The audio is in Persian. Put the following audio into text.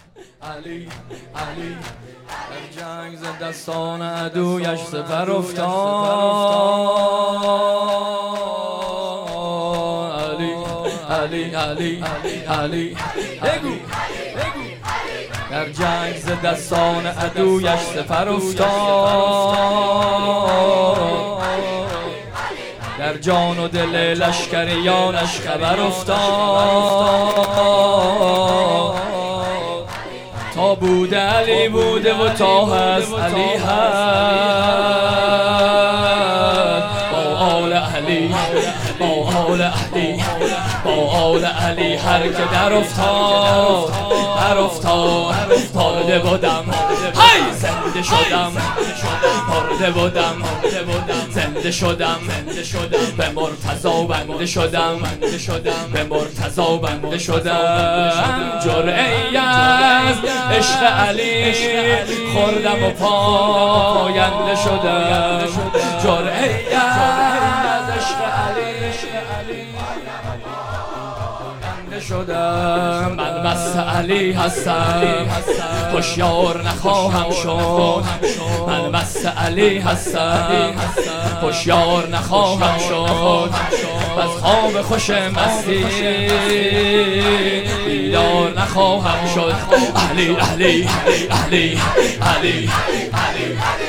علی علی در جنگ ز دستان عدویش سپر افتاد. علی علی علی علی بگو در جنگ ز دستان عدویش سپر افتاد. در جان و دل لشکریانش خبر افتاد. تا بوده علی بوده و تا هست علی هست. با آل علی با آل علی با آل علی هر که در افتاد مرده بودم های زنده شدم مرده بودم زنده شدم به مرتضی بنده شدم به مرتضی بنده شدم. جرعه‌ای از عشق علی خوردم و پاینده شدم. جرعه‌ای از عشق علی شدم. من مست علی هستم هوشیار نخواهم شد. من مست علی هستم هوشیار نخواهم شد. از خواب خوش مستی بیدار نخواهم شد. علی علی علی علی علی